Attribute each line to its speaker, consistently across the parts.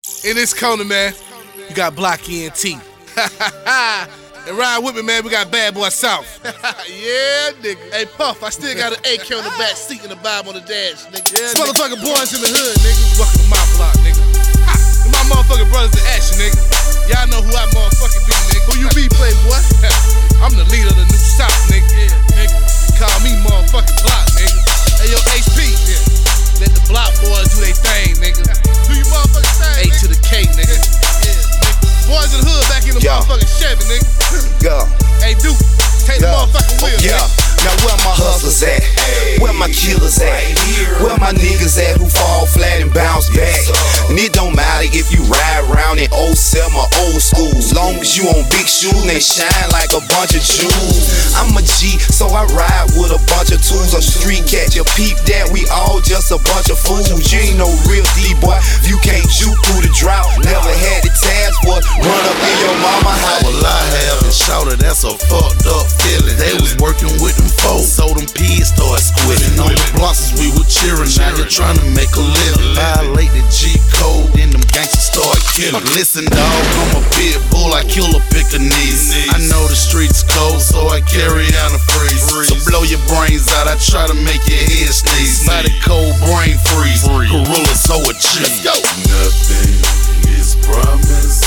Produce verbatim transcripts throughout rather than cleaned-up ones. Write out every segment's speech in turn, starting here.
Speaker 1: In this corner, man, you got Block E N T. And ride with me, man, we got Bad Boy South. Yeah, nigga. Hey, Puff, I still got an A K on the back seat and a Bob on the dash, nigga. Yeah, motherfucking boys in the hood, nigga. Welcome to my block, nigga. Ha! And my motherfucking brothers in action, nigga. Y'all know who I motherfucking be, nigga. Who you be, playboy? I'm the leader of the new South, nigga. Yeah, nigga. Call me motherfucking Block, nigga. Hey, yo, H P. Yeah. Let the Block boys do they thing, nigga. Do you motherfucking thing, A to the K, nigga. Yeah, nigga. Boys in the hood back in the Yo. motherfucking Chevy, nigga. Go. Hey, Duke, take Yo. the motherfucking wheel, yeah. nigga.
Speaker 2: Now where my hustlers at? Hey. Where my killers at? Right where my niggas at who fall flat and bounce back? And it don't matter if you ride around in old seven or old school. Long as you on big shoes and they shine like a bunch of jewels. I'm a G, so I ride with a bunch of tools. A street cat, you peep that, we all just a bunch of fools. You ain't no real D-boy, you can't juke through the drought. Never had the task, boy, run up in your mama house.
Speaker 3: Well, I haven't shouted, that's a fucked up feeling. They was working with them folks, so them peas started squitting. On the blocks we were cheering, now you're trying to make a living. Violate the G code, then them gangsters start killing. Listen, dawg, I'm a pit bull, I kill a Pekingese. I know the streets cold, so I carry on a freeze. To blow your brains out, I try to make your head sneeze. Not a cold brain freeze, gorilla so a G. Let's go.
Speaker 4: Nothing is promised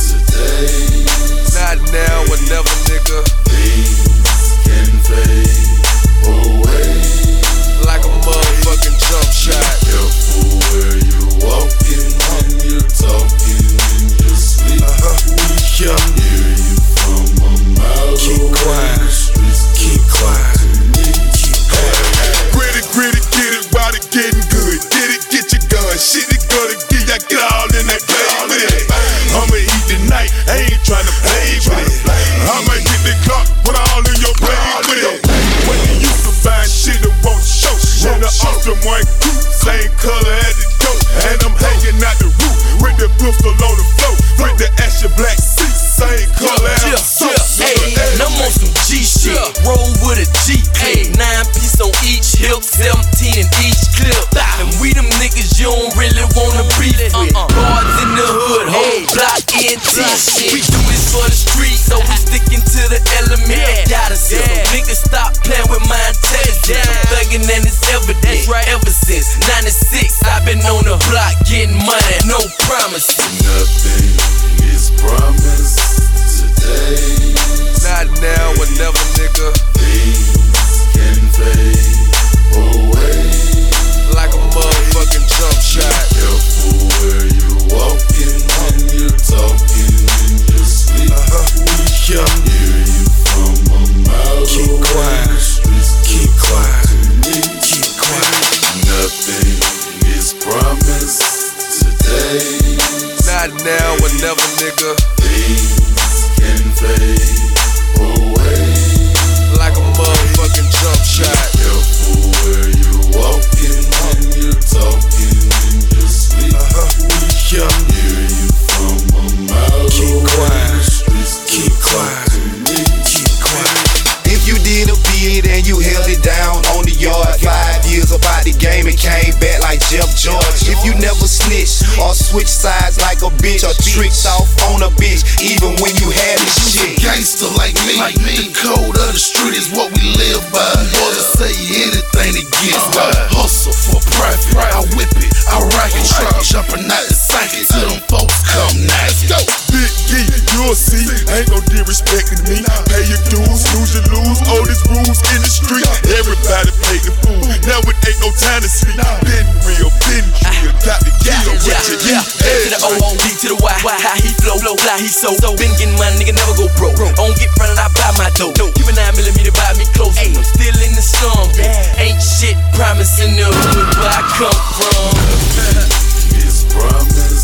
Speaker 4: today.
Speaker 1: Not now or never, nigga.
Speaker 4: Things can fade away
Speaker 1: like a motherfucking jump shot.
Speaker 4: Be careful where you're walking when you're talking in your sleep.
Speaker 1: Uh-huh.
Speaker 4: We can hear you from a mile
Speaker 1: Keep
Speaker 4: away.
Speaker 1: quiet.
Speaker 4: The streets
Speaker 1: Keep quiet.
Speaker 4: Keep quiet.
Speaker 5: Gritty, gritty, get it while it getting good. Get it, get your gun. Shit it gonna give ya, get all in that play with it. I'ma eat the night, I ain't tryna play with it. I'ma hit the clock, put all in your play with it. When you used to buy shit, it won't show. In the Austin one coupe, same color as the dope. And I'm hanging out the roof with the pistol on the floor. With the ashy black seats, same color as the soap.
Speaker 6: Hey, and I'm on some G shit. Roll with a G K. Nine piece on each hip, seventeen in each clip. And we them niggas you don't really wanna beef with. Guards in the hood, whole Block E N T shit. We do this for the street, so we sticking to the element. Gotta see so niggas stop playing with my intelligence. I'm thuggin' and it's evident. Ever since ninety-six, I've been on the block getting money, no promises.
Speaker 4: Nothing is promised today.
Speaker 1: Not now or never, nigga.
Speaker 4: Things can fade away
Speaker 1: like a motherfucking jump shot.
Speaker 4: Be careful where you're walking when you're talking in your sleep.
Speaker 1: Uh-huh.
Speaker 4: We can hear you from a mile
Speaker 1: Keep
Speaker 4: away.
Speaker 1: quiet.
Speaker 4: The streets
Speaker 1: Keep quiet.
Speaker 4: Keep quiet. Nothing is promised today.
Speaker 1: Not now or never, nigga.
Speaker 4: Things can fade away
Speaker 1: like a motherfucking jump shot.
Speaker 4: Be careful where you're walking when you're talking in your sleep.
Speaker 1: Uh-huh.
Speaker 4: We can hear you from a mile
Speaker 1: Keep
Speaker 4: away.
Speaker 1: quiet.
Speaker 4: The streets
Speaker 1: Keep quiet. Keep quiet.
Speaker 2: If you did a bid and you held it down on the yard, five years about the game and came back like Jeff George. If you never snitch or switch sides like a bitch or tricks off on a bitch, even when you had the shit.
Speaker 3: Gangster like me, the code of the street is what we live by. Boys say anything to get by. Hustle for profit, I whip it, I rock it, truck jumping out the socket till them folks come nice. Go.
Speaker 5: Big E, you'll see, ain't no disrespecting me. Pay your dues, lose your lose, all these rules in the street. Everybody pay the fool, now it ain't no time to sleep. Been real, been real, got the key on what you
Speaker 6: Yeah,
Speaker 5: need.
Speaker 6: to the O, D to the Y, how he flow, fly he so. Been getting money, nigga never go broke. On get front and I buy my dough. Keep a nine millimeter by me close. I'm still in the slum, ain't shit promising the hood where I come from.
Speaker 4: Nothing is promised